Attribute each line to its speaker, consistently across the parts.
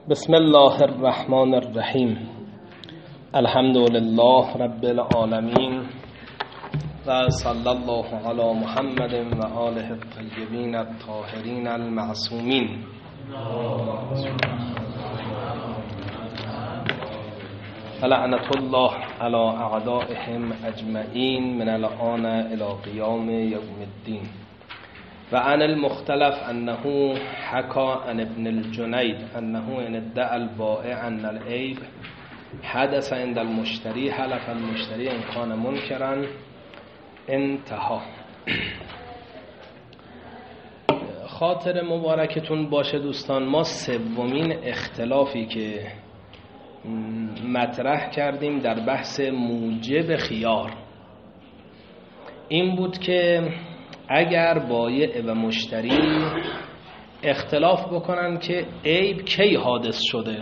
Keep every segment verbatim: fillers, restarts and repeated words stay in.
Speaker 1: بسم الله الرحمن الرحیم. الحمد لله رب العالمین و صلی الله علی محمد و آله الطیبین الطاهرین المعصومین. لعنت الله علی اعدائهم اجمعین من الآن الی قیام یوم الدین. و عن المختلف انه حكى عن ابن الجنید انه ان ادعى البائع ان العیب حدث عند المشتری حلف المشتری ان كان منکرا انتهى. خاطر مبارکتون باشه دوستان، ما سومین اختلافی که مطرح کردیم در بحث موجب خیار این بود که اگر بایع و مشتری اختلاف بکنن که عیب کی حادث شده،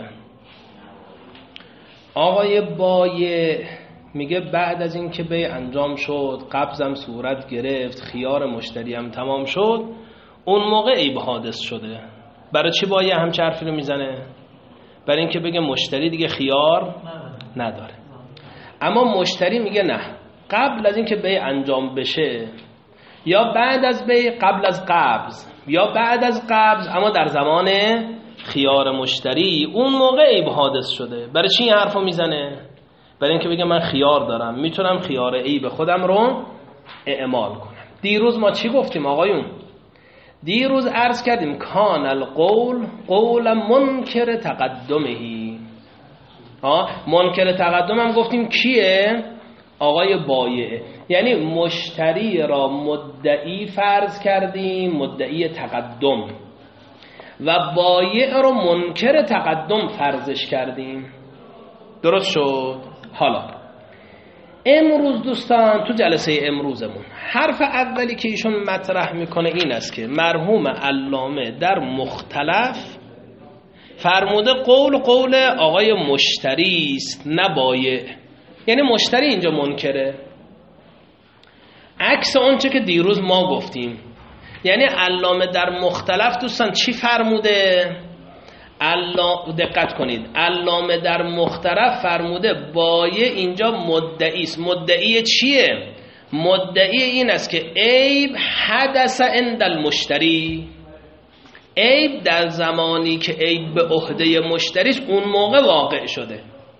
Speaker 1: آقای بایع میگه بعد از این که بیع انجام شد، قبضم صورت گرفت، خیار مشتری هم تمام شد، اون موقع عیب حادث شده. برای چی بایع همچه حرفی رو میزنه؟ برای اینکه بگه مشتری دیگه خیار نداره. اما مشتری میگه نه، قبل از این که بیع انجام بشه یا بعد از بیع، قبل از قبض یا بعد از قبض، اما در زمان خیار مشتری، اون موقع عیب حادث شده. برای چی این حرفو میزنه؟ برای اینکه بگه من خیار دارم، میتونم خیار عیب خودم رو اعمال کنم. دیروز ما چی گفتیم آقایون؟ دیروز عرض کردیم کان القول قول منکر تقدمهی. ها، منکر تقدم هم گفتیم کیه؟ آقای بایع. یعنی مشتری را مدعی فرض کردیم، مدعی تقدم، و بایع را منکر تقدم فرضش کردیم. درست شد؟ حالا امروز دوستان تو جلسه امروزمون حرف اولی که ایشون مطرح میکنه این است که مرحوم علامه در مختلف فرموده قول قول آقای مشتری است نه بایع. یعنی مشتری اینجا منکره، عکس اونچه که دیروز ما گفتیم. یعنی علامه در مختلف دوستان چی فرموده؟ علامه دقت کنید، علامه در مختلف فرموده بایع اینجا مدعی است. مدعی چیه؟ مدعی این است که عیب حدث عند المشتری، عیب در زمانی که عیب به عهده مشتری است اون موقع واقع شده.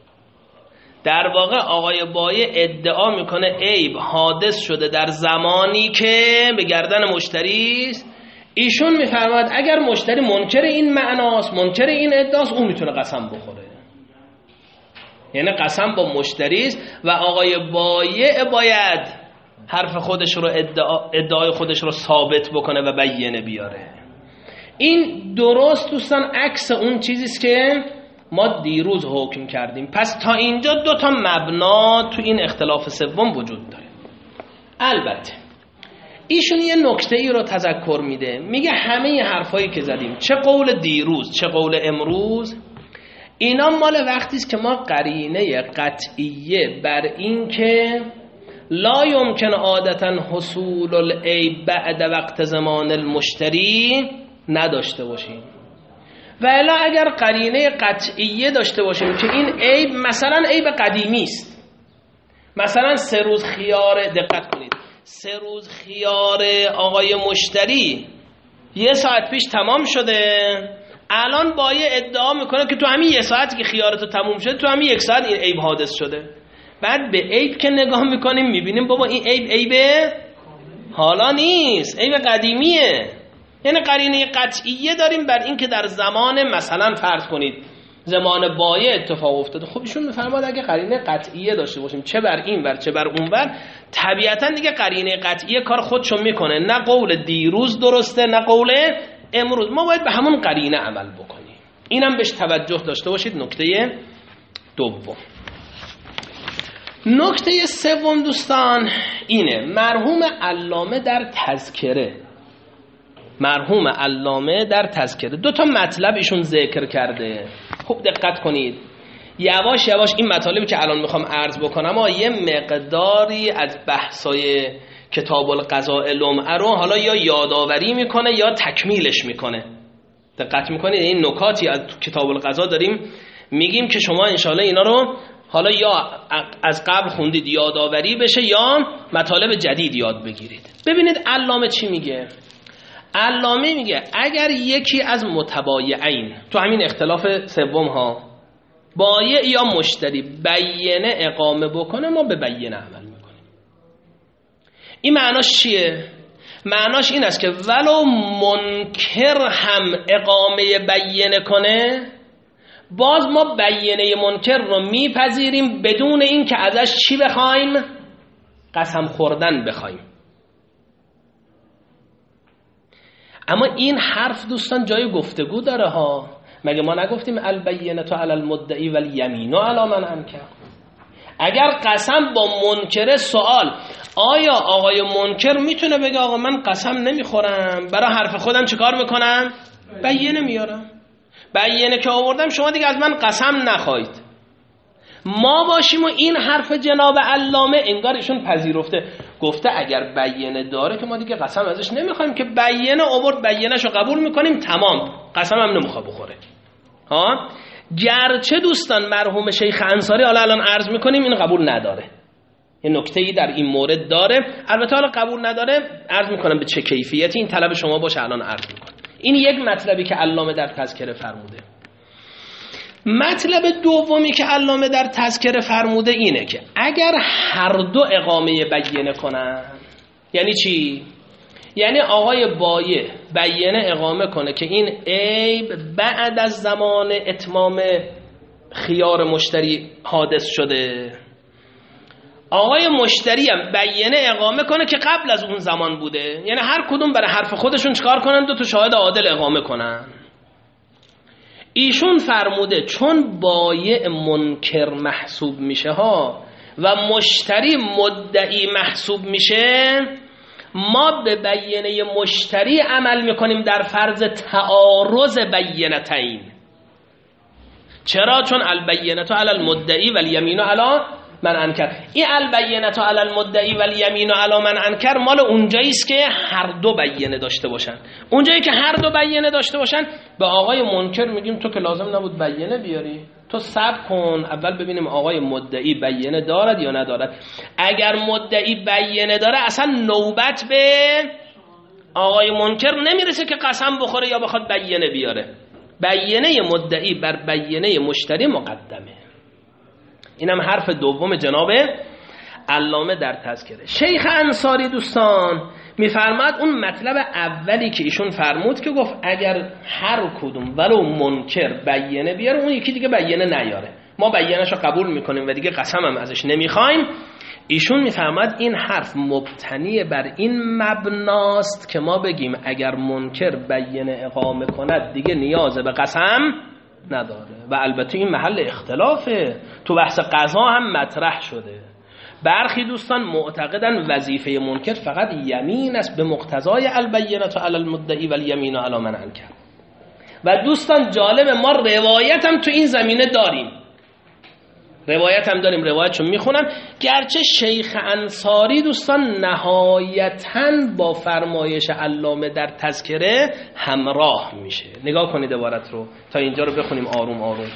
Speaker 1: در واقع آقای بایع ادعا میکنه عیب حادث شده در زمانی که به گردن مشتری است. ایشون میفرماید اگر مشتری منکر این معناست، منکر این ادعاست، اون میتونه قسم بخوره. یعنی قسم با مشتری است و آقای بایع باید حرف خودش رو ادعا ادعای خودش رو ثابت بکنه و بیانه بیاره. این درست دوستان عکس اون چیزی است که ما دیروز حکم کردیم. پس تا اینجا دو تا مبنا تو این اختلاف سوم وجود داره. البته ایشون یه نکته ای رو تذکر میده، میگه همه حرفایی که زدیم، چه قول دیروز چه قول امروز، اینا مال وقتی است که ما قرینه قطعیه بر این که لا یمکن عادتا حصول العیب بعد وقت زمان المشتری نداشته باشیم. و الا اگر قرینه قطعیه داشته باشیم که این عیب مثلا عیب قدیمی است، مثلا سه روز خیار، دقت کنید، سه روز خیار آقای مشتری یه ساعت پیش تمام شده، الان بایع ادعا میکنه که تو همین یه ساعتی که خیارتو تموم شده، تو همین یک ساعت این عیب حادث شده. بعد به عیب که نگاه میکنیم میبینیم بابا این عیب عیب حالا نیست، عیب قدیمیه. یعنی قرینه قطعیه داریم بر این که در زمان مثلا فرض کنید زمان بایع اتفاق افتاده. خب ایشون میفرماد اگه قرینه قطعیه داشته باشیم، چه بر این ور چه بر اون ور، طبیعتا دیگه قرینه قطعیه کار خودشو میکنه. نه قول دیروز درسته نه قول امروز، ما باید به همون قرینه عمل بکنیم. اینم بهش توجه داشته باشید. نکته دوم. نکته سوم دوستان اینه، مرحوم علامه در تذکره مرحوم علامه در تذکره دو تا مطلب ایشون ذکر کرده. خوب دقت کنید، یواش یواش این مطالبی که الان میخوام عرض بکنم و یه مقداری از بحثای کتاب القضاء لمعه رو حالا یا یادآوری میکنه یا تکمیلش میکنه. دقت میکنید این نکاتی از کتاب القضا داریم میگیم که شما انشالله اینا رو حالا یا از قبل خوندید یادآوری بشه یا مطالب جدید یاد بگیرید. ببینید علامه چی میگه. علامه میگه اگر یکی از متبایعین تو همین اختلاف سوم ها بایع یا مشتری بیینه اقامه بکنه ما به بیینه عمل میکنیم. این معناش چیه؟ معناش این است که ولو منکر هم اقامه بیینه کنه باز ما بیینه منکر رو میپذیریم بدون این که ازش چی بخوایم؟ قسم خوردن بخوایم. اما این حرف دوستان جای گفتگو داره ها. مگه ما نگفتیم البینه علی المدعی والیمین علی من انکر؟ اگر قسم با منکر سوال، آیا آقای منکر میتونه بگه آقا من قسم نمیخورم، برای حرف خودم چیکار میکنم؟ بیینه میارم. بیینه که آوردم شما دیگه از من قسم نخواهید. ما باشیم و این حرف جناب علامه انگار ایشون پذیرفته، گفته اگر بیینه داره که ما دیگه قسم ازش نمیخوایم، که بیینه آورد بیینه‌شو قبول میکنیم تمام، قسم هم نمیخواد بخوره. ها گرچه دوستان مرحوم شیخ انصاری حالا الان عرض میکنیم این قبول نداره، این نکته‌ای در این مورد داره. البته حالا قبول نداره عرض میکنم به چه کیفیتی، این طلب شما باشه الان عرض میکنم. این یک مطلبی که علامه در تذکره فرموده. مطلب دومی که علامه در تذکره فرموده اینه که اگر هر دو اقامه بیینه کنن، یعنی چی؟ یعنی آقای بایع بیینه اقامه کنه که این عیب بعد از زمان اتمام خیار مشتری حادث شده، آقای مشتری هم بیینه اقامه کنه که قبل از اون زمان بوده، یعنی هر کدوم برای حرف خودشون چکار کنن؟ دو تا شاهد عادل اقامه کنن. ایشون فرموده چون بایع منکر محسوب میشه ها و مشتری مدعی محسوب میشه، ما به بیینه مشتری عمل میکنیم در فرض تعارض بیینتین. چرا؟ چون البینه علی المدعی والیمین علی من انکر. این البینه علی المدعی والیمین علی من انکر مال اونجایی است که هر دو بیینه داشته باشن. اونجایی که هر دو بیینه داشته باشن به آقای منکر میگیم تو که لازم نبود بیینه بیاری، تو صبر کن اول ببینیم آقای مدعی بیینه دارد یا ندارد. اگر مدعی بیینه داره اصلا نوبت به آقای منکر نمیرسه که قسم بخوره یا بخواد بیینه بیاره. بیینه مدعی بر بیینه مشتری مقدمه. اینم حرف دوم جناب علامه در تذکره. شیخ انصاری دوستان میفرماد اون مطلب اولی که ایشون فرمود که گفت اگر هر کدوم ولو منکر بیینه بیاره اون یکی دیگه بیینه نیاره، ما بیینه‌شو قبول میکنیم و دیگه قسم هم ازش نمیخوایم. ایشون میفرماد این حرف مبتنی بر این مبناست که ما بگیم اگر منکر بیینه اقامه کند دیگه نیاز به قسم نداره. و البته این محل اختلافه، تو بحث قضا هم مطرح شده. برخی دوستان معتقدن وظیفه منکر فقط یمین است به مقتضای البینه علی المدعی والیمین علی من انکر. و دوستان جالب ما روایت هم تو این زمینه داریم، روایت هم داریم، روایتشو میخونم. گرچه شیخ انصاری دوستان نهایتاً با فرمایش علامه در تذکره همراه میشه. نگاه کنید عبارت رو تا اینجا رو بخونیم آروم آروم.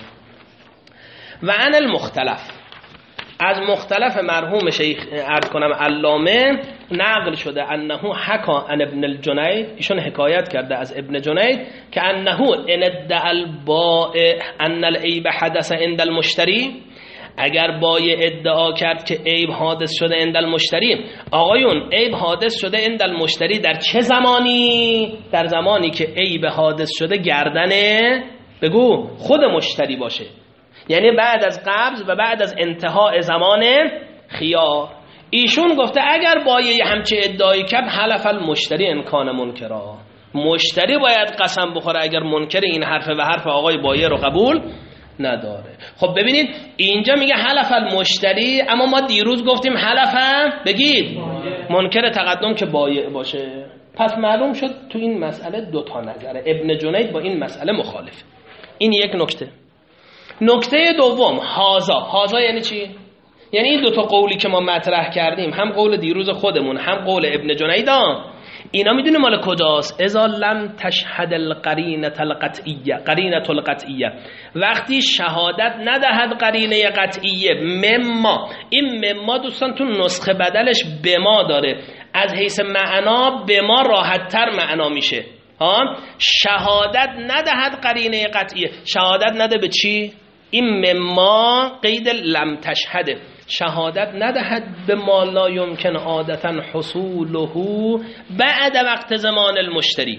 Speaker 1: و عن المختلف، از مختلف مرحوم شیخ عرض کنم علامه نقل شده انه حکا عن ابن الجنید، ایشون حکایت کرده از ابن جنید که انه ان ادعى البائع ان العیب حدث عند المشتری، اگر بایع ادعا کرد که عیب حادث شده عند المشتری، آقایون عیب حادث شده عند المشتری در چه زمانی؟ در زمانی که عیب حادث شده گردنه بگو خود مشتری باشه، یعنی بعد از قبض و بعد از انتهای زمان خیار. ایشون گفته اگر بایع همچه ادعایی کرد حلف المشتری امکان منکرا، مشتری باید قسم بخوره اگر منکر این حرف و حرف آقای بایع رو قبول نداره. خب ببینید اینجا میگه حلف المشتری، اما ما دیروز گفتیم حلف بگید منکر تقدم که بایع باشه. پس معلوم شد تو این مسئله دو تا نظره. ابن جنید با این مسئله مخالف. این یک نکته. نکته دوم هازا. هازا یعنی چی؟ یعنی این دو تا قولی که ما مطرح کردیم، هم قول دیروز خودمون هم قول ابن جنید، اینا میدونی مال کجاست؟ اذا لم تشهد القرینه القطعیه، قرینه القطعیه، وقتی شهادت ندهد قرینه قطعیه. مما، این مما دوستان تو نسخه بدلش به ما داره، از حیث معنا به ما راحت تر معنا میشه. ها، شهادت ندهد قرینه قطعیه. شهادت نده به چی؟ این مما قید لم تشهده، شهادت ندهد به ما لا یمکن عادتا حصوله بعد وقت زمان المشتری.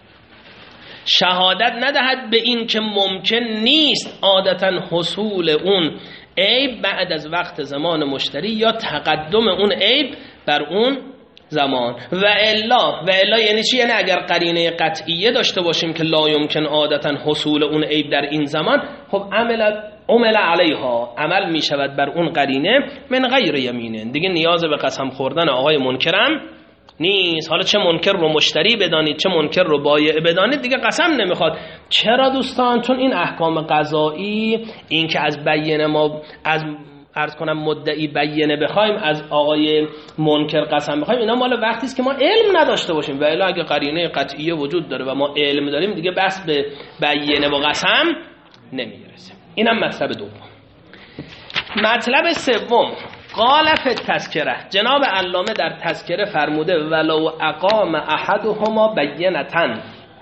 Speaker 1: شهادت ندهد به این که ممکن نیست عادتا حصول اون عیب بعد از وقت زمان مشتری یا تقدم اون عیب بر اون زمان. و الا، و الا یعنی چی؟ یعنی اگر قرینه قطعیه داشته باشیم که لا یمکن عادتا حصول اون عیب در این زمان، خب عمل عمل علیها، عمل می شود بر اون قرینه من غیر یمینه، دیگه نیاز به قسم خوردن آقای منکرم نیست. حالا چه منکر رو مشتری بدانید چه منکر رو بایع بدانید، دیگه قسم نمیخواد. چرا دوستان؟ چون این احکام قضایی، این که از بینه ما از عرض کنم مدعی بینه بخوایم، از آقای منکر قسم بخوایم، اینا مال وقتی است که ما علم نداشته باشیم. و الا اگه قرینه قطعیه وجود داره و ما علم داریم، دیگه بس به بینه و قسم نمیرسیم. اینم مطلب دوم. مطلب سوم، قال فی التذکره، جناب علامه در تذکره فرموده ولو اقام احدهما بینتن،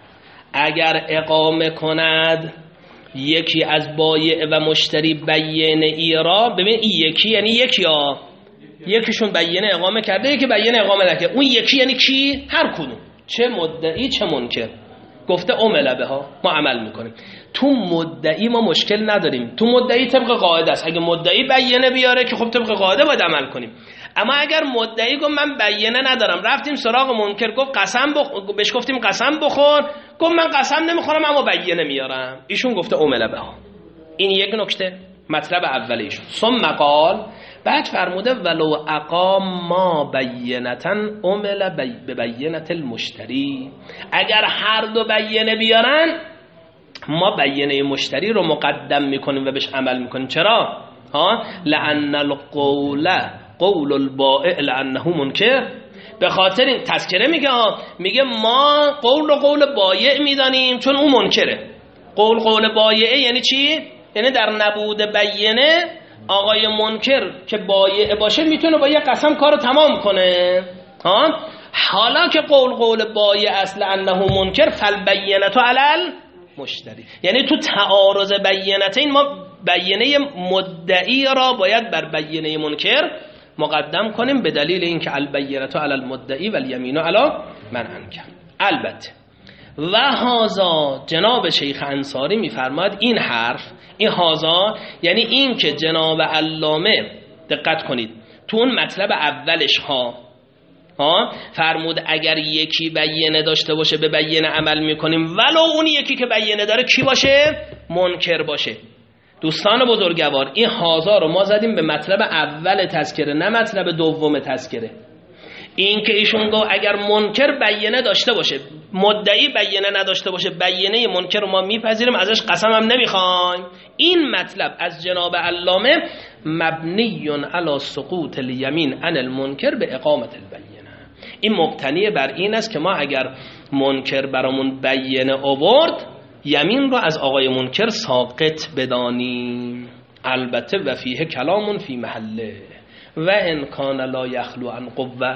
Speaker 1: اگر اقامه کند یکی از بایع و مشتری بینه ای را، ببین این یکی یعنی یکی ها، یکیشون بینه اقامه کرده یکی بینه اقامه نکرده، اون یکی یعنی کی؟ هر کدوم، چه مدعی چه منکر. گفته عمل بها، ما عمل میکنیم. تو مدعی ما مشکل نداریم، تو مدعی طبق قاعده است، اگه مدعی بینه بیاره که خب طبق قاعده باید عمل کنیم. اما اگر مدعی گفت من بینه ندارم، رفتیم سراغ منکر گفت قسم بخور، بهش گفتیم قسم بخور، گفت من قسم نمیخورم اما بینه میارم، ایشون گفته عمل بها. این یک نکته، مطلب اولی ایشون. ثم قال، بعد فرموده ولو اقام ما بینتن عمل به بینت المشتری، اگر هر دو بینه بیارن ما بینه مشتری رو مقدم میکنیم و بهش عمل میکنیم. چرا؟ ها، لأن القول قول البائع لأنه منکر، به خاطر این تذکره میگه ها، میگه ما قول رو قول بایع میدانیم چون اون منکره. قول قول بایع یعنی چی؟ یعنی در نبود بینه آقای منکر که بایع باشه میتونه با یه قسم کارو تمام کنه. ها، حالا که قول قول بایع اصل انه منکر فالبینه علی مشتری، یعنی تو تعارض بینتین ما بینه مدعی را باید بر بینه منکر مقدم کنیم به دلیل اینکه البینه علی المدعی و الیمین علی من انکر. البته و هازا، جناب شیخ انصاری میفرماد این حرف، این هازا یعنی این که جناب علامه، دقت کنید تو اون مطلب اولش ها ها فرمود اگر یکی بینه داشته باشه به بینه عمل میکنیم ولو اون یکی که بینه داره کی باشه؟ منکر باشه. دوستان بزرگوار، این هازا رو ما زدیم به مطلب اول تذکره، نه مطلب دوم تذکره. این که ایشون گفت اگر منکر بینه داشته باشه، مدعی بینه نداشته باشه، بینه منکر رو ما میپذیریم، ازش قسم هم نمیخوایم. این مطلب از جناب علامه مبنی علی سقوط الیمین عن المنکر به اقامت البینه، این مبتنی بر این است که ما اگر منکر برامون بینه آورد، یمین رو از آقای منکر ساقط بدانیم. البته و فیه کلامون فی محله و ان کان لا یخلو عن قوه،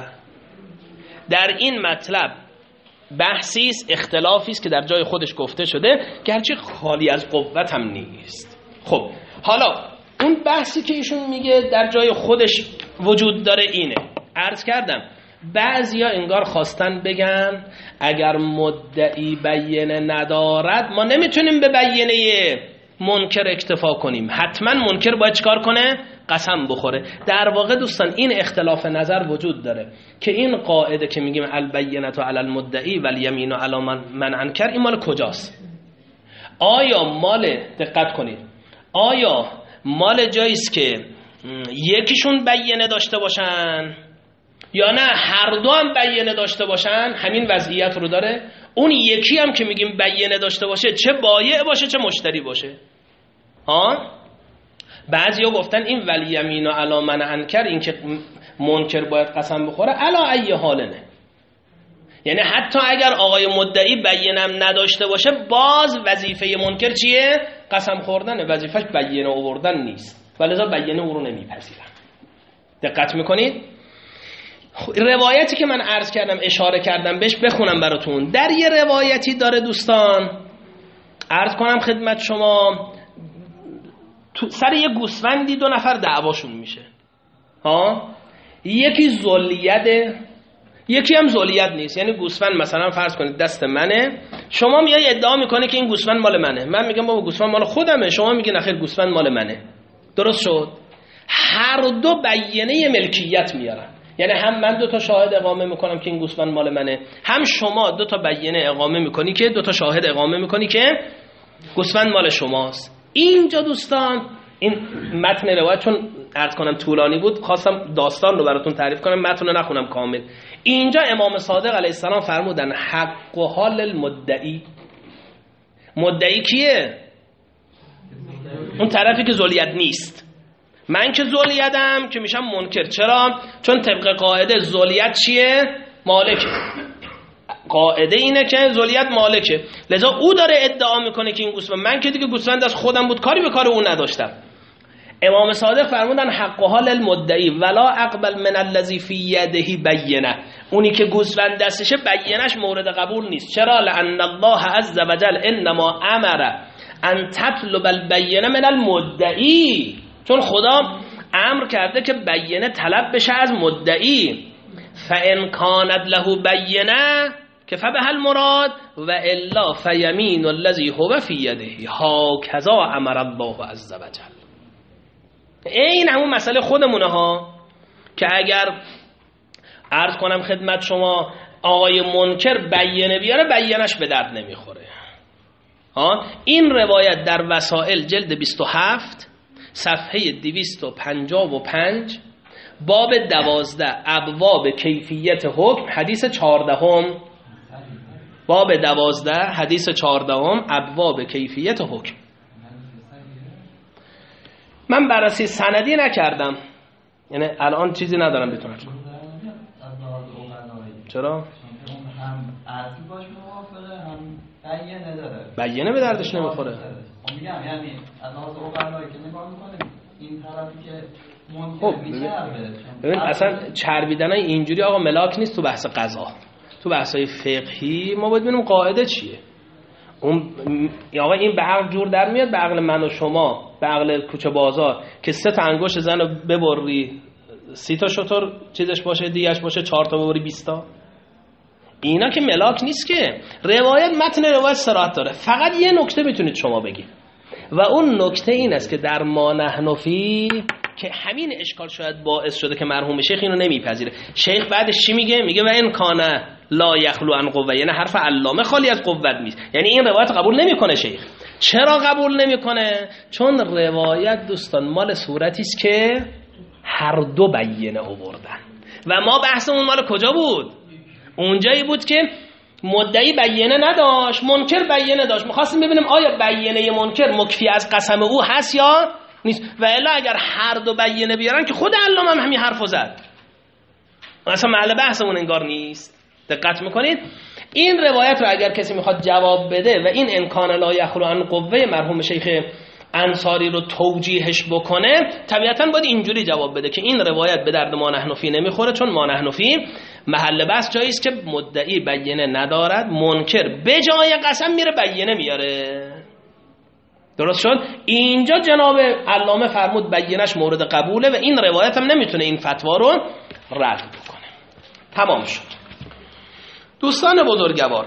Speaker 1: در این مطلب بحثی است، اختلافی است که در جای خودش گفته شده، گرچه خالی از قوت هم نیست. خب حالا اون بحثی که ایشون میگه در جای خودش وجود داره اینه، عرض کردم بعضیا انگار خواستن بگن اگر مدعی بینه ندارد ما نمیتونیم به بینه منکر اکتفا کنیم، حتما منکر باید چکار کنه؟ قسم بخوره. در واقع دوستان این اختلاف نظر وجود داره که این قاعده که میگیم البینه علی المدعی و الیمین علی من انکر، این مال کجاست؟ آیا مال، دقت کنید، آیا مال جاییست که یکیشون بینه داشته باشن یا نه هر دو هم بینه داشته باشن؟ همین وضعیت رو داره. اون یکی هم که میگیم بینه داشته باشه، چه بایع باشه چه مشتری باشه. ها، بعضیا گفتن این ولی یمین و علی من انکر، این که منکر باید قسم بخوره علی ای حالنه، یعنی حتی اگر آقای مدعی بینم نداشته باشه باز وظیفه منکر چیه؟ قسم خوردن. وظیفش بینه آوردن نیست و لذا بینه او رو نمیپذیرن. دقت میکنید؟ روایتی که من عرض کردم اشاره کردم بهش بخونم براتون. در یه روایتی داره دوستان عرض کنم خدمت شما، تو سر یه گوسفندی دو نفر دعواشون میشه ها، یکی ذلیته یکی هم ذلیت نیست. یعنی گوسفند مثلا فرض کنید دست منه، شما میای ادعا میکنه که این گوسفند مال منه، من میگم بابا گوسفند مال خودمه، شما میگین آخر گوسفند مال منه. درست شد؟ هر دو بیانیه ملکیت میارن. یعنی هم من دو تا شاهد اقامه میکنم که این گوسفند مال منه، هم شما دو تا بیانیه اقامه میکنی که دو تا شاهد اقامه میکنی که گوسفند مال شماست. اینجا دوستان این متن روایت چون عرض کنم طولانی بود خواستم داستان رو براتون تعریف کنم، متن رو نخونم کامل. اینجا امام صادق علیه السلام فرمودن حق و حال المدعی. مدعی کیه؟ اون طرفی که ذلیت نیست. من که ذلیتم که میشم منکر. چرا؟ چون طبق قاعده ذلیت چیه؟ مالکه. قاعده اینه که ذلیت مالکه، لذا او داره ادعا میکنه که این گوسفند، من که دیگه گوسفند از خودم بود کاری به کار اون نداشتم. امام صادق فرمودن حق و حال المدعی ولا اقبل من الذی فی یده بینه. اونی که گوسفند دستشه بینش مورد قبول نیست. چرا؟ لان الله عز وجل انما امر ان تطلب البینه من المدعی. چون خدا امر کرده که بینه طلب بشه از مدعی. فان کانت له بینه که فبه المراد و الا فیمین الذی هو فی یده هاکذا امر الله عز وجل. این همون مسئله خودمونه ها که اگر عرض کنم خدمت شما آقای منکر بیانه بیاره بیانش به درد نمیخوره ها. این روایت در وسائل جلد بیست و هفت صفحه دویست و پنجاه و پنج باب دوازده ابواب کیفیت حکم حدیث چهاردهم. باب دوازده حدیث چهاردهم ابواب کیفیت حکم. من بررسی سندی نکردم، یعنی الان چیزی ندارم بتونم. چرا؟
Speaker 2: هم اصل باش موافقه هم بیانه داره.
Speaker 1: بیانه به دردش نمیخوره.
Speaker 2: میگم یعنی از لحاظ اوغلایی که نگاه میکنه این طرفی که
Speaker 1: خب
Speaker 2: منکر
Speaker 1: ببین اصلا چربیدنای اینجوری آقا ملاک نیست تو بحث قضا. تو بحثای فقهی ما باید ببینیم قاعده چیه. اون آقا این به عقل جور در میاد، به عقل من و شما، به عقل کوچه بازار که سه تا انگشت زن رو ببری سی تا شتر چیزش باشه دیگهش باشه چهار تا ببری بیست تا. اینا که ملاک نیست که. روایت متن روایت صراحت داره. فقط یه نکته میتونید شما بگید و اون نکته این است که در ما نحن فی که همین اشکال شاید باعث شده که مرحوم شیخ اینو نمیپذیره. شیخ بعدش چی میگه؟ میگه و این کانه لا یخلو عن قوه، یعنی حرف علامه خالی از قوت نیست. یعنی این روایت قبول نمیکنه شیخ. چرا قبول نمیکنه؟ چون روایت دوستان مال صورتی است که هر دو بیانه آوردن و ما بحثمون مال کجا بود؟ اونجایی بود که مدعی بیانه نداشت، منکر بیانه داشت. می‌خواستیم ببینیم آیا بیانه منکر مکفی از قسم او هست یا نیست. و الا اگر هر دو بیانه بیارن که خود علامه هم همین حرفو زد. اصلا محل بحثمون انگار نیست. دقت میکنید؟ این روایت رو اگر کسی میخواد جواب بده و این امکان لا یخلو عن قوه مرحوم شیخ انصاری رو توجیهش بکنه، طبیعتاً باید اینجوری جواب بده که این روایت به درد ما نحن فی نمیخوره، چون ما نحن فی محل بحث جایی است که مدعی بیانه ندارد، منکر به جای قسم میره بیانه میاره. درست شد؟ اینجا جناب علامه فرمود بیانش مورد قبوله و این روایت هم نمیتونه این فتوا رو رد بکنه. تمام شد. دوستان بزرگوار،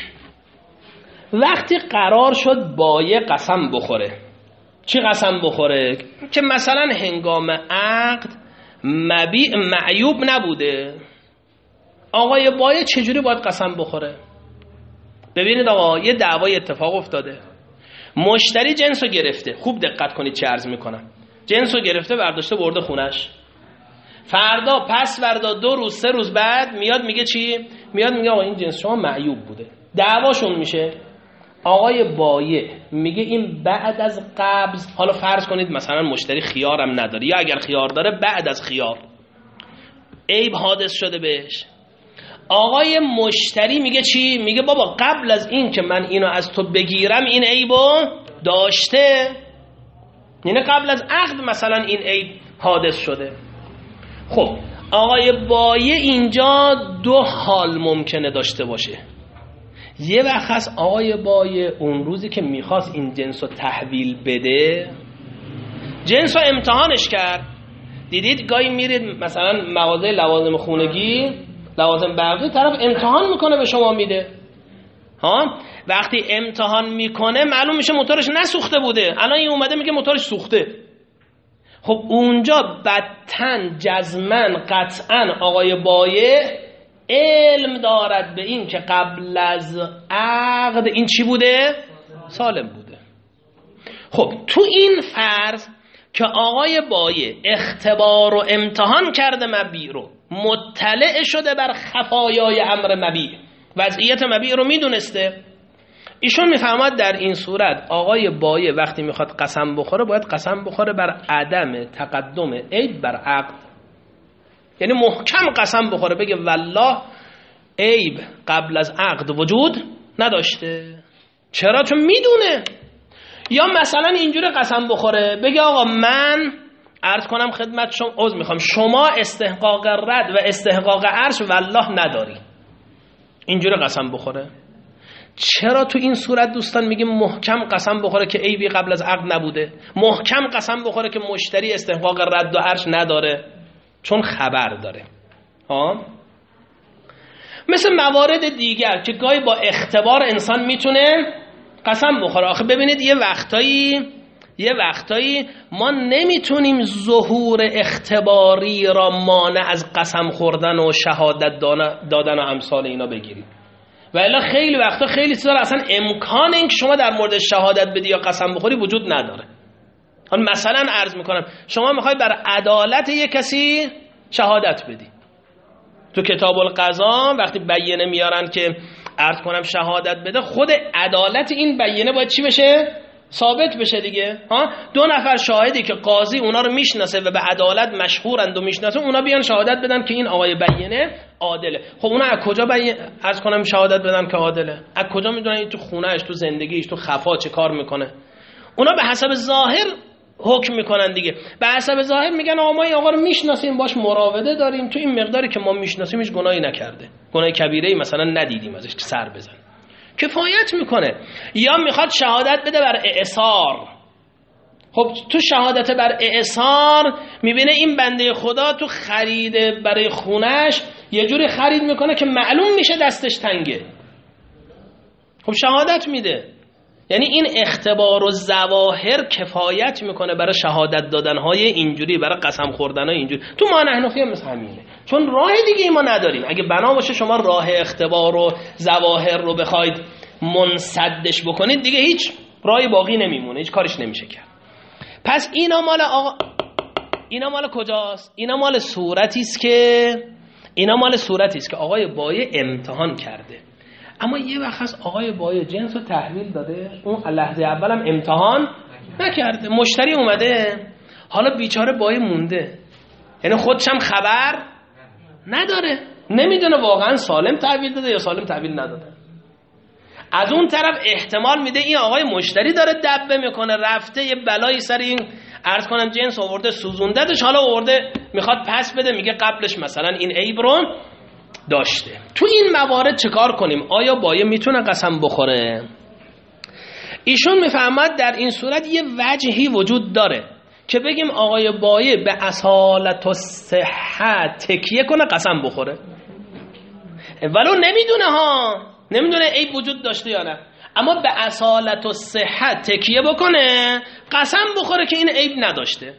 Speaker 1: وقتی قرار شد بایع قسم بخوره، چی قسم بخوره؟ که مثلا هنگام عقد مبیع معیوب نبوده، آقای بایع چجوری باید قسم بخوره؟ ببینید آقا یه دعوای اتفاق افتاده، مشتری جنسو گرفته، خوب دقت کنید چه عرض میکنم، جنسو گرفته برداشته برده خونش، فردا پس فردا دو روز سه روز بعد میاد میگه چی؟ میاد میگه آقا این جنس شما معیوب بوده، دعواشون میشه. آقای بایع میگه این بعد از قبض، حالا فرض کنید مثلا مشتری خیارم نداره یا اگر خیار داره بعد از خیار عیب حادث شده بهش، آقای مشتری میگه چی؟ میگه بابا قبل از این که من اینو از تو بگیرم این عیبو داشته، یعنی قبل از عقد مثلا این عیب حادث شده. خب آقای بایع اینجا دو حال ممکنه داشته باشه. یه وقت هست آقای بایع اون روزی که میخواست این جنس رو تحویل بده جنس رو امتحانش کرد. دیدید گاهی میرید مثلا مغازه لوازم خونگی، لوازم برقی، طرف امتحان میکنه به شما میده. ها وقتی امتحان میکنه معلوم میشه موتورش نسوخته بوده، الان این اومده میگه موتورش سوخته. خب اونجا بدتن جزمن قطعا آقای بایع علم دارد به این که قبل از عقد این چی بوده؟ سالم بوده. خب تو این فرض که آقای بایع اختبار و امتحان کرده مبیع رو، مطلع شده بر خفایای امر مبیع، وضعیت مبیع رو میدونسته، ایشون میفهمد در این صورت آقای بایع وقتی میخواد قسم بخوره باید قسم بخوره بر عدم تقدم عیب بر عقد. یعنی محکم قسم بخوره بگه والله عیب قبل از عقد وجود نداشته. چرا؟ چون میدونه. یا مثلا اینجوری قسم بخوره بگه آقا من عرض کنم خدمت شما، عذر میخوام، شما استحقاق رد و استحقاق عرش والله نداری. اینجوری قسم بخوره. چرا تو این صورت دوستان میگیم محکم قسم بخوره که عیبی قبل از عقد نبوده، محکم قسم بخوره که مشتری استحقاق رد و عرش نداره؟ چون خبر داره. ها مثل موارد دیگر که گاهی با اختبار انسان میتونه قسم بخوره. آخه ببینید یه وقتایی یه وقتایی ما نمیتونیم ظهور اختباری را مانع از قسم خوردن و شهادت دادن و امثال اینا بگیریم. و الا خیلی وقتا خیلی چیزا اصلا امکان این که شما در مورد شهادت بدی یا قسم بخوری وجود نداره. مثلا عرض میکنم شما میخوای بر عدالت یک کسی شهادت بدی، تو کتاب القضا وقتی بیینه میارن که عرض کنم شهادت بده، خود عدالت این بیینه باید چی بشه؟ ثابت بشه دیگه. ها دو نفر شاهدی که قاضی اونا رو میشناسه و به عدالت مشهورند و میشناسه، اونا بیان شهادت بدن که این آقای بیینه عادله. خب اونا از کجا بیان عرض کنم شهادت بدن که عادله؟ از کجا میدونن این تو خونه‌اش، تو زندگیش، تو خفا چه کار میکنه؟ اونا به حسب ظاهر حکم میکنن دیگه. به حسب ظاهر میگن آقا ما این آقا رو میشناسیم، باش مراوده داریم، تو این مقداری که ما میشناسیمش گناهی نکرده، گناه کبیره‌ای مثلا ندیدیم ازش که سر بزن، کفایت میکنه. یا میخواد شهادت بده بر اعصار. خب تو شهادت بر اعصار میبینه این بنده خدا تو خرید برای خونش یه جوری خرید میکنه که معلوم میشه دستش تنگه. خب شهادت میده. یعنی این اختبار و ظواهر کفایت میکنه برای شهادت دادنهای اینجوری، برای قسم خوردنهای اینجوری. تو ما حنفی هم مثل همینه، چون راه دیگه ای ما نداریم. اگه بنا باشه شما راه اختبار و ظواهر رو بخواید منسدش بکنید دیگه هیچ راهی باقی نمیمونه، هیچ کارش نمیشه کرد. پس اینا مال آقا اینا مال کجاست؟ اینا مال صورتی است که اینا مال صورتی است که آقای بایع امتحان کرده. اما یه وقت هست آقای بایع جنس رو تحویل داده، اون لحظه اولم امتحان نکرده، مشتری اومده، حالا بیچاره بایع مونده، یعنی خودش هم خبر نداره، نمیدونه واقعا سالم تحویل داده یا سالم تحویل نداده. از اون طرف احتمال میده این آقای مشتری داره دبه میکنه، رفته یه بلایی سر این عرض کنم جنس آورده سوزوندهش، حالا آورده میخواد پس بده، میگه قبلش مثلا این عیب رو داشته. تو این موارد چه کار کنیم؟ آیا بایع میتونه قسم بخوره؟ ایشون میفهمد در این صورت یه وجهی وجود داره که بگیم آقای بایع به اصالت و صحت تکیه کنه قسم بخوره، ولو نمیدونه ها، نمیدونه عیب وجود داشته یا نه، اما به اصالت و صحت تکیه بکنه قسم بخوره که این عیب نداشته.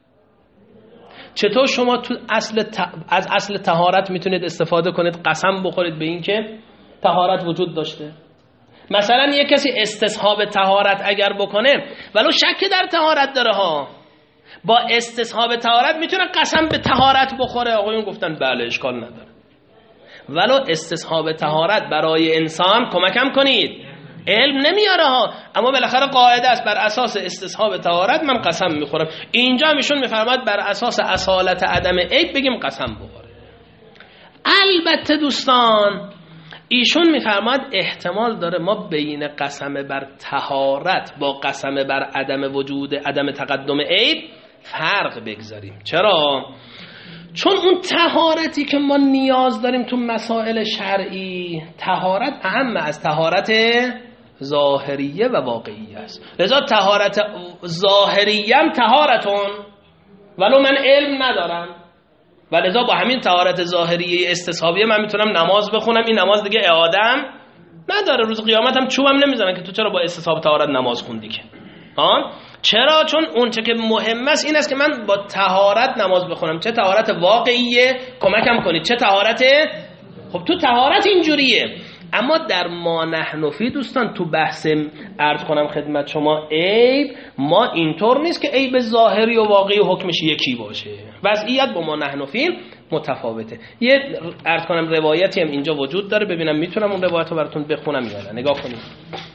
Speaker 1: چطور شما تو اصل ت... از اصل طهارت میتونید استفاده کنید قسم بخورید به این که طهارت وجود داشته؟ مثلا یک کسی استصحاب طهارت اگر بکنه ولو شک در طهارت داره ها، با استصحاب طهارت میتونه قسم به طهارت بخوره. آقایون گفتن بله اشکال نداره، ولو استصحاب طهارت برای انسان کمکم کنید علم نمیاره ها، اما بالاخره قاعده است بر اساس استصحاب طهارت من قسم میخورم. اینجا میشون میفرماد بر اساس اصالت عدم عیب بگیم قسم بخوره. البته دوستان ایشون میفرماد احتمال داره ما بین قسم بر طهارت با قسم بر عدم وجود عدم تقدم عیب فرق بگذاریم. چرا؟ چون اون طهارتی که ما نیاز داریم تو مسائل شرعی طهارت اهم از طهارت ظاهریه و واقعیه است. لذا طهارت ظاهریه هم طهارتون ولو من علم ندارم، و لذا با همین طهارت ظاهریه استصحابیه من میتونم نماز بخونم، این نماز دیگه اعاده‌ام نداره، روز قیامت هم چوبم نمیزنن که تو چرا با استصحاب طهارت نماز خوندی که. ها چرا؟ چون اون چه که مهم است این است که من با طهارت نماز بخونم. چه طهارت واقعیه کمکم کنید، چه طهارت خب تو طهارت اینجوریه. اما در ما نحن فی دوستان تو بحث عرض کنم خدمت شما عیب، ما اینطور نیست که عیب ظاهری و واقعی و حکمش یکی باشه، وضعیت با ما نحن فی متفاوته. یه عرض کنم روایتی هم اینجا وجود داره، ببینم میتونم اون روایت رو براتون بخونم یا نه. نگاه کنید.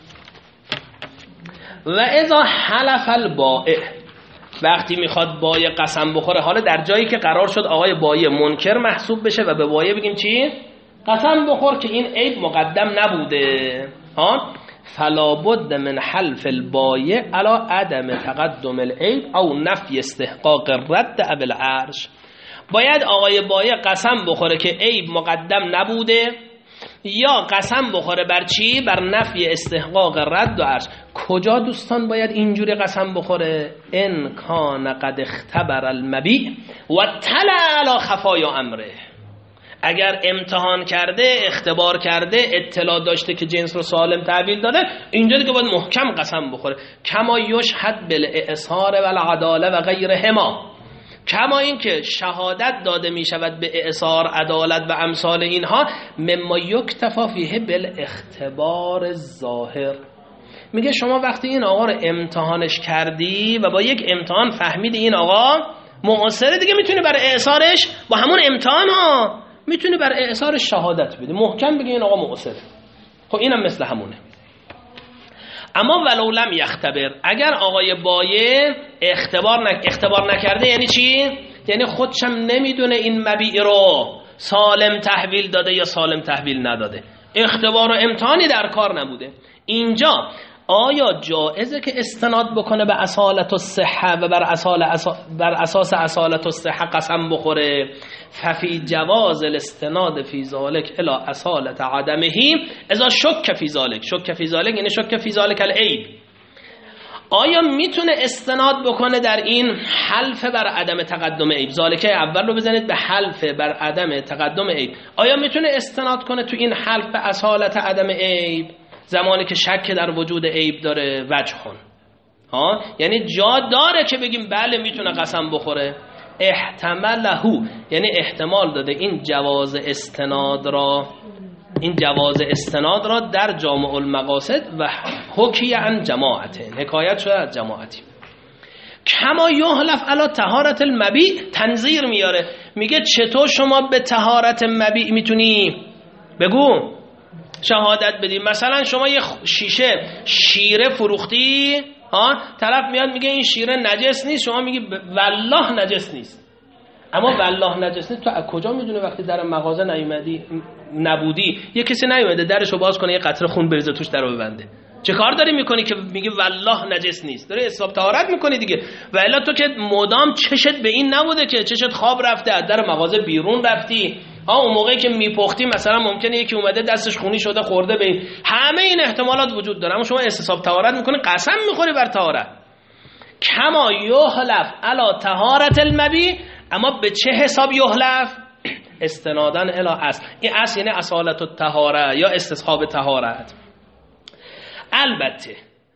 Speaker 1: و اذا حلف البائع، وقتی میخواد بایع قسم بخوره، حالا در جایی که قرار شد آقای بایع منکر محسوب بشه و به بایع بگیم چی؟ قسم بخور که این عیب مقدم نبوده، ها فلا بد من حلف البایع علی عدم تقدم العیب او نفی استحقاق رد ابو العرش. باید آقای بایع قسم بخوره که عیب مقدم نبوده یا قسم بخوره بر چی؟ بر نفی استحقاق رد و عرش. کجا دوستان باید اینجوری قسم بخوره؟ ان کان قد اختبر المبیع و طلع علی خفایا امره، اگر امتحان کرده، اختبار کرده، اطلاع داشته که جنس رو سالم تحویل داده، اینجا دیگه باید محکم قسم بخوره. کما یشهد بالاعصار و العداله و غیرهما، کما این که شهادت داده می شود به اعصار، عدالت و امثال اینها، مما یکتفا فیه بالاختبار الظاهر. میگه شما وقتی این آقا رو امتحانش کردی و با یک امتحان فهمیدی این آقا معاصره، دیگه میتونی برای اعصارش با همون امتحان ها میتونی برای اعصارش شهادت بدی، محکم بگی این آقا معاصره. خب اینم مثل همونه. اما ولو لم یختبر، اگر آقای بایع اختبار نک... اختبار نکرده یعنی چی؟ یعنی خودشم نمیدونه این مبیع رو سالم تحویل داده یا سالم تحویل نداده، اختبار و امتحانی در کار نبوده. اینجا آیا جایزه که استناد بکنه به اصالت الصحه و بر, اصال اسا... بر اساس اصالت الصحه قسم بخوره؟ ففی جواز الاستناد فی ذالک الی اصالت عدمه اذا شک فی ذالک. شک فی ذالک یعنی شک فی ذالک العیب. آیا میتونه استناد بکنه در این حلف بر عدم تقدم عیب؟ ذالکه اول رو بزنید به حلف بر عدم تقدم عیب. آیا میتونه استناد کنه تو این حلف به اصالت عدم عیب زمانی که شک در وجود عیب داره؟ وجهون، ها یعنی جا داره که بگیم بله میتونه قسم بخوره. احتمله، یعنی احتمال داده این جواز استناد را این جواز استناد را در جامع المقاصد و حکی عن جماعته، حکایت شده از جماعتی. کما یحلف علی طهارت المبیع، تنظیر میاره، میگه چطور شما به طهارت مبیع میتونی بگو شهادت بدی؟ مثلا شما یه شیشه شیره فروختی، ها طرف میاد میگه این شیره نجس نیست، شما میگی والله نجس نیست. اما والله نجس نیست، تو از کجا میدونی وقتی در مغازه نیومدی نبودی یه کسی نیومده درشو باز کنه یه قطره خون بریزه توش درو ببنده؟ چه کار داری میکنی که میگی والله نجس نیست؟ داری حساب طهارت میکنی دیگه. و الا تو که مدام چشت به این نبوده که چشت خواب رفته از در مغازه بیرون رفتی، ها اون موقعی که میپختی مثلا ممکنه یکی اومده دستش خونی شده خورده به این، همه این احتمالات وجود داره. اما شما استصحاب طهارت میکنی، قسم میخوری بر طهارت. کما یحلف علی طهارت المبیع، اما به چه حساب یحلف؟ استنادن الی اصل. این اصل یعنی اصالت الطهاره یا استصحاب طهارت. البته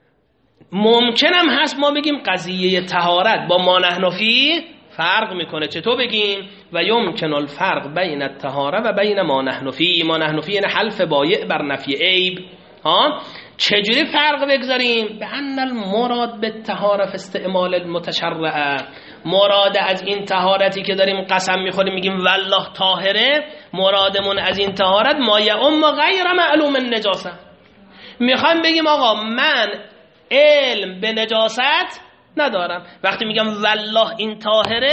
Speaker 1: ممکنم هست ما بگیم قضیه طهارت با ما نحن فی فرق میکنه. چطور بگیم؟ و یمکن الفرق بین الطهاره و بین ما نحن فی. ما نحن فی یعنی حلف بایع بر نفی عیب. ها چجوری فرق بگذاریم؟ به ان المراد به طهاره فی استعمال المتشرع، مراد از این طهارتی که داریم قسم میخوریم میگیم والله طاهره، مرادمون از این طهارت ما یعم غیر معلوم النجاسه. میخوایم بگیم آقا من علم به نجاست ندارم، وقتی میگم والله این طاهره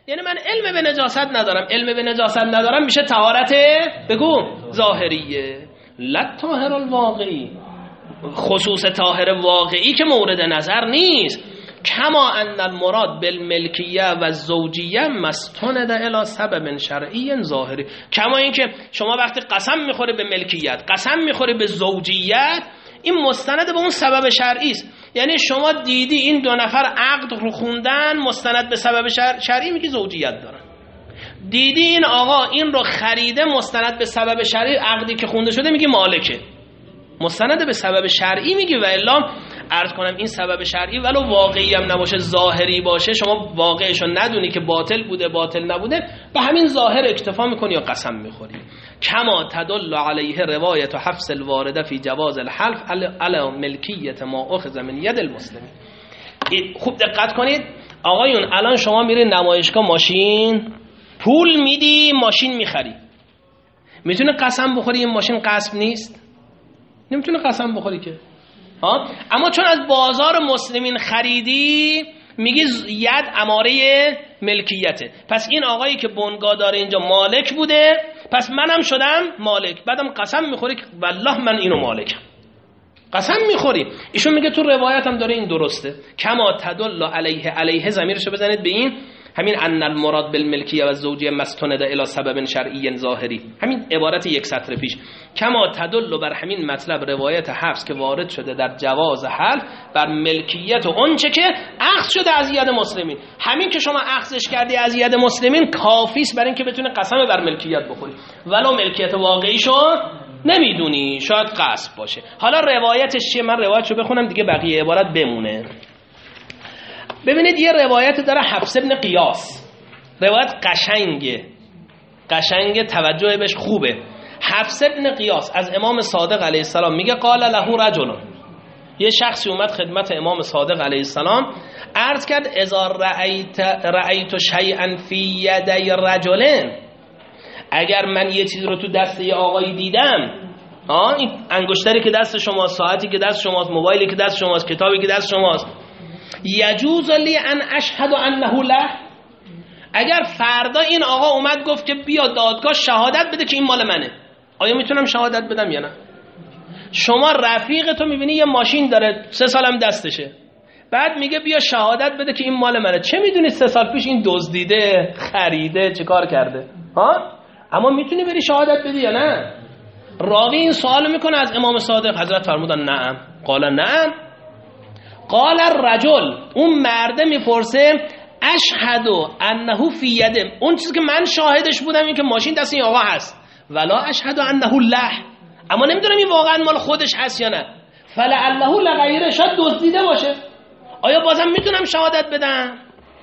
Speaker 1: یعنی من علم به نجاست ندارم، علم به نجاست ندارم میشه طهارت بگو ظاهریه، لا طاهر الواقعی، خصوص طاهر واقعی که مورد نظر نیست. کما ان المراد بالملکیه و زوجیه مستند الی سبب شرعی ظاهری، کما اینکه شما وقتی قسم میخوری به ملکیت، قسم میخوری به زوجیت، این مستند به اون سبب شرعی است. یعنی شما دیدی این دو نفر عقد رو خوندن، مستند به سبب شرع شرعی میگی زوجیت دارن. دیدی این آقا این رو خریده، مستند به سبب شرعی، عقدی که خونده شده میگی مالکه، مستند به سبب شرعی میگی. و الا عرض کنم این سبب شرعی ولو واقعی هم نباشه، ظاهری باشه، شما واقعشو ندونی که باطل بوده باطل نبوده، به همین ظاهر اکتفا میکنی یا قسم میخوری. کما تدل علیه روایت حفص الوارده فی جواز الحلف علی ملکیت ما اخذ من ید المسلمین. خوب دقت کنید آقایون، الان شما میری نمایشگاه ماشین، پول میدی ماشین میخری، میتونه قسم بخوری این ماشین غصب نیست؟ نمیتونه قسم بخوری که ها. اما چون از بازار مسلمین خریدی میگی ید اماره ملکیته، پس این آقایی که بنگاه داره اینجا مالک بوده، پس منم شدم مالک، بعدم قسم میخوری که والله من اینو مالکم، قسم میخوری. ایشون میگه تو روایت هم داره این درسته. کما تدل علیه، علیه ضمیرشو بزنید به این همین ان المراد بالملکیه و زوجیه مستند الی سبب شرعی ظاهری، همین عبارت یک سطر پیش. کما تدل بر همین مطلب روایت حفص که وارد شده در جواز حلف بر ملکیت و اونچه که اخذ شده از ید مسلمین. همین که شما اخذش کردی از ید مسلمین کافی است برای اینکه بتونه قسم بر ملکیت بخوری، ولو ملکیت واقعیشو نمیدونی، شاید غصب باشه. حالا روایتش چیه؟ من روایتشو بخونم دیگه بقیه عبارت بمونه. ببینید یه روایت داره حفص ابن قیاس، روایت قشنگه، قشنگه، توجه بهش خوبه. حفص ابن قیاس از امام صادق علیه السلام میگه قال له رجل، یه شخصی اومد خدمت امام صادق علیه السلام عرض کرد اذا رأیت رأیت شیئا فی یدی رجل، اگر من یه چیز رو تو دست یه آقایی دیدم، آه این انگشتری که دست شماست، ساعتی که دست شماست، موبایلی که دست شماست، کتابی که دست شماست، یجوز لی ان اشهد انه له، اگر فردا این آقا اومد گفت که بیا دادگاه شهادت بده که این مال منه، آیا میتونم شهادت بدم یا نه؟ شما رفیق تو میبینی یه ماشین داره سه سالم دستشه، بعد میگه بیا شهادت بده که این مال منه، چه میدونی سه سال پیش این دزدیده، خریده، چه کار کرده ها؟ اما میتونی بری شهادت بدی یا نه؟ راوی این سوال میکنه از امام صادق، حضرت فرمودن نعم. قال نعم. قال الرجل، اون مرده میپرسه اشهد انه فی یده، اون چیزی که من شاهدش بودم این که ماشین دست این آقا هست، ولا اشهد انه له، اما نمیدونم این واقعا مال خودش هست یا نه، فلعله لغیره، شاید دزدیده باشه، آیا بازم میتونم شهادت بدم؟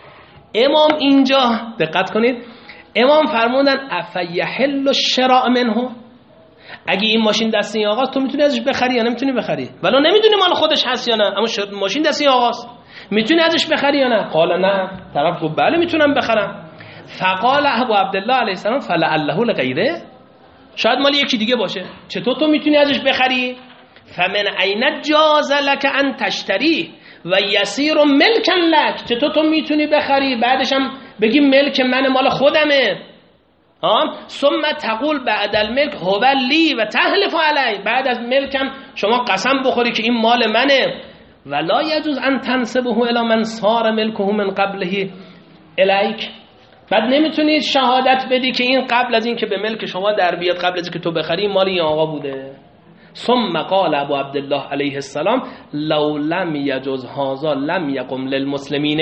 Speaker 1: امام اینجا دقت کنید، امام فرمودن افیحل الشراء منه، اگه این ماشین دست این آقاست تو میتونی ازش بخری یا نمیتونی بخری؟ ولی نمیدونی مال خودش هست یا نه، اما ماشین دست این آقاست، میتونی ازش بخری یا نه؟ قال نه. طرف گفت بله میتونم بخرم. فقال ابو عبدالله علیه السلام فلعله لغیره، شاید مال یکی دیگه باشه، چطور تو میتونی ازش بخری؟ فمن عین جاز لك ان تشتری و یسیر ملکا لک، چطور تو میتونی بخری بعدش هم بگی ملک من، مال خودمه، ها؟ ثم تقول بعد الملک هو لی و تحلف علی، بعد از ملکم شما قسم بخوری که این مال منه. ولا یجوز ان تنسبه الی من صار ملکه من قبله الیک، بعد نمیتونی شهادت بدی که این قبل از این که به ملک شما در بیاد، قبل از این که تو بخری، مال این آقا بوده. ثم قال ابو عبدالله علیه السلام لو لم یجوز هذا لم یقم للمسلمین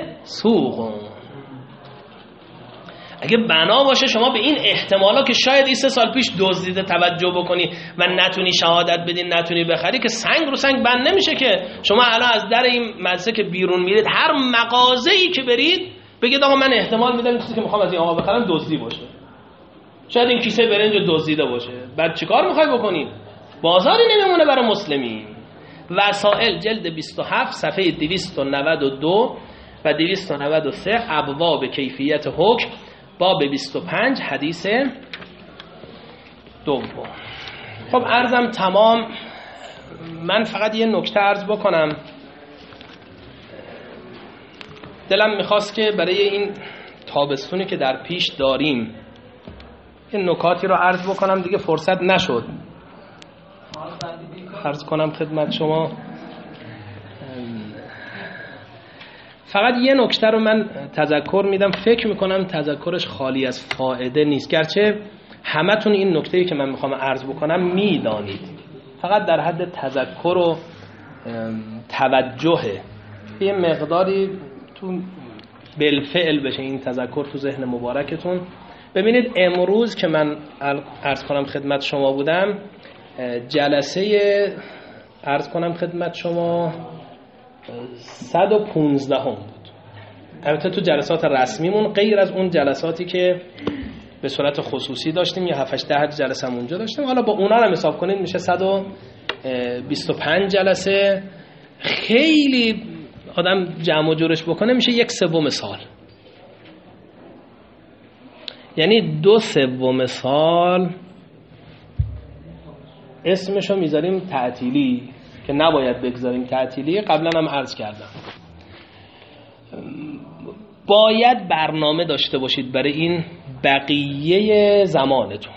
Speaker 1: سوق، اگه بنا باشه شما به این احتمالا که شاید این سه سال پیش دزدیده توجه بکنی و نتونی شهادت بدی، نتونی بخری، که سنگ رو سنگ بند نمیشه که شما الان از در این مدرسه که بیرون میرید هر مغازه‌ای که برید بگید آقا من احتمال میدم این چیزی که میخوام از این آقا بخرم دزدی باشه، شاید این کیسه برنج دزدیده باشه، بعد چیکار میخوای بکنی؟ بازاری نمیمونه برای مسلمین. وسائل جلد بیست و هفت صفحه دویست و نود و دو و دویست و نود و سه، ابواب کیفیت حکم، باب بیست و پنج، حدیث دوم. خب عرضم تمام. من فقط یه نکته عرض بکنم، دلم میخواست که برای این تابستونی که در پیش داریم این نکاتی رو عرض بکنم، دیگه فرصت نشد عرض کنم خدمت شما. فقط یه نکته رو من تذکر میدم، فکر میکنم تذکرش خالی از فایده نیست، گرچه همتون این نکته‌ای که من میخوام عرض بکنم میدانید، فقط در حد تذکر و توجهه، یه مقداری تو بالفعل بشه این تذکر تو ذهن مبارکتون. ببینید امروز که من عرض کنم خدمت شما بودم، جلسه عرض کنم خدمت شما صد و پانزده هم بود. البته تو جلسات رسمیمون غیر از اون جلساتی که به صورت خصوصی داشتیم، یا هفت ده جلسه اونجا داشتیم، حالا با اونا رو حساب کنید میشه صد و بیست و پنج جلسه. خیلی آدم جمع و جورش بکنه میشه یک سوم سال، یعنی دو سوم سال اسمشو میذاریم تعطیلی که نباید بگذاریم تعطیلی. قبلا هم عرض کردم باید برنامه داشته باشید برای این بقیه زمانتون.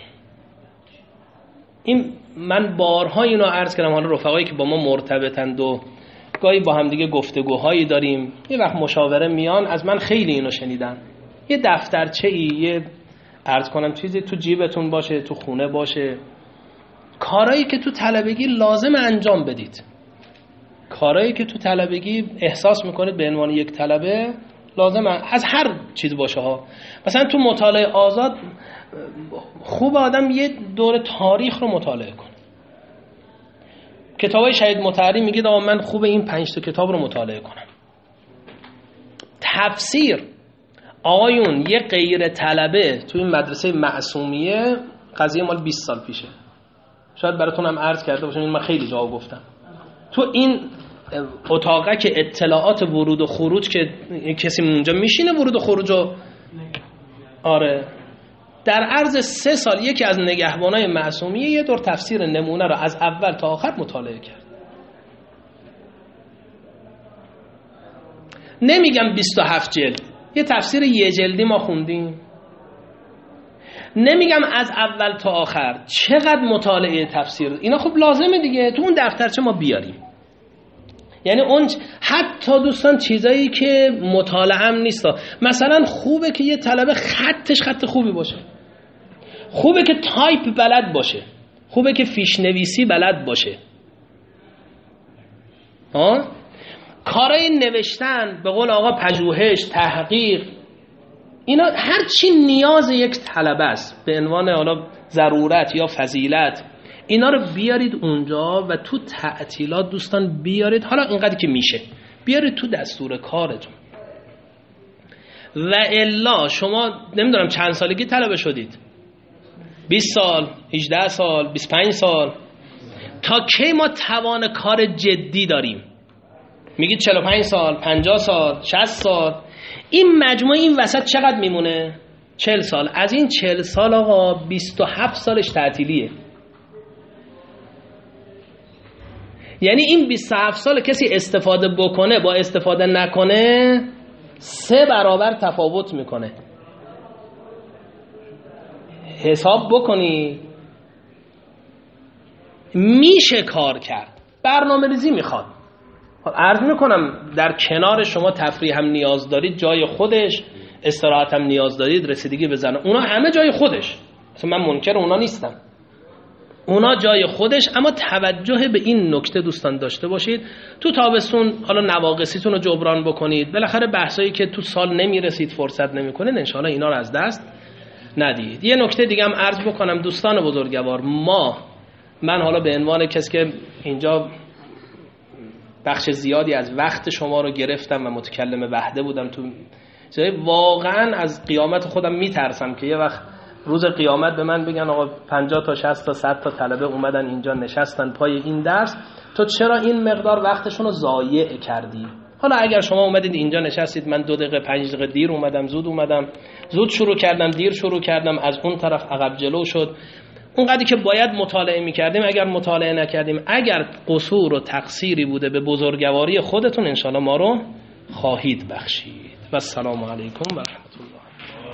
Speaker 1: این من بارها اینو عرض کردم، حالا رفقایی که با ما مرتبطند و گاهی با هم دیگه گفتگوهایی داریم، یه وقت مشاوره میان، از من خیلی اینو شنیدن، یه دفترچه‌ای، یه عرض کنم چیزی تو جیبتون باشه، تو خونه باشه، کارهایی که تو طلبگی لازم انجام بدید، کارهایی که تو طلبگی احساس میکنید به عنوان یک طلبه لازم از هر چیز باشه ها. مثلا تو مطالعه آزاد خوب آدم یه دور تاریخ رو مطالعه کنه. کتابای شهید مطهری میگه آقا من خوب این پنج تا کتاب رو مطالعه کنم. تفسیر آقایون یه غیر طلبه تو این مدرسه معصومیه، قضیه مال بیست سال پیشه، شاید براتون هم عرض کرده باشم، این من خیلی جا گفتم، تو این اتاقه که اطلاعات ورود و خروج که کسی اونجا میشینه ورود و خروج رو، آره، در عرض سه سال یکی از نگهبانای معصومیه یه دور تفسیر نمونه رو از اول تا آخر مطالعه کرد. نمیگم بیست و هفت جلد، یه تفسیر یه جلدی ما خوندیم. نمیگم از اول تا آخر، چقدر مطالعه تفسیر، اینا خب لازمه دیگه تو اون دفترچه ما بیاریم. یعنی اون حتی دوستان چیزایی که مطالعه هم نیست، مثلا خوبه که یه طلبه خطش خط خوبی باشه، خوبه که تایپ بلد باشه، خوبه که فیش نویسی بلد باشه، ها، کارای نوشتن به قول آقا پژوهش، تحقیق، اینا هر چی نیاز یک طلبه است به عنوان حالا ضرورت یا فضیلت، اینا رو بیارید اونجا و تو تعطیلات دوستان بیارید، حالا اینقدر که میشه بیارید تو دستور کارتون. و الا شما نمیدونم چند سالگی طلبه شدید، بیست سال، هجده سال، بیست و پنج سال، تا کی ما توان کار جدی داریم؟ میگید چهل و پنج سال، پنجاه سال، شصت سال، این مجموعه این وسط چقدر میمونه؟ چهل سال. از این چهل سال آقا بیست و هفت سالش تعطیلیه. یعنی این بیست و هفت سال کسی استفاده بکنه با استفاده نکنه سه برابر تفاوت میکنه. حساب بکنی میشه کار کرد. برنامه ریزی میخواد. عرض میکنم در کنار شما تفریح هم نیاز دارید، جای خودش، استراحت هم نیاز دارید، رسیدگی بزنه، اونا همه جای خودش، مثلا من منکر اونا نیستم، اونا جای خودش، اما توجه به این نکته دوستان داشته باشید تو تابستون حالا نواقصیتون رو جبران بکنید، بالاخره بحثایی که تو سال نمیرسید فرصت نمیکنید انشاءالله اینا رو از دست ندید. یه نکته دیگه هم عرض بکنم دوستان بزرگوار، ما من حالا به عنوان کسی که اینجا بخش زیادی از وقت شما رو گرفتم و متکلم وحده بودم تو جای، واقعا از قیامت خودم میترسم که یه وقت روز قیامت به من بگن آقا پنجاه تا شصت تا صد تا طلبه اومدن اینجا نشستن پای این درس، تو چرا این مقدار وقتشون رو ضایع کردی؟ حالا اگر شما اومدید اینجا نشستید، من دو دقیقه پنج دقیقه دیر اومدم، زود اومدم، زود شروع کردم، دیر شروع کردم، از اون طرف عقب جلو شد، اونقدری که باید مطالعه میکردیم اگر مطالعه نکردیم، اگر قصور و تقصیری بوده به بزرگواری خودتون انشاءالله ما رو خواهید بخشید. و السلام علیکم و رحمت الله.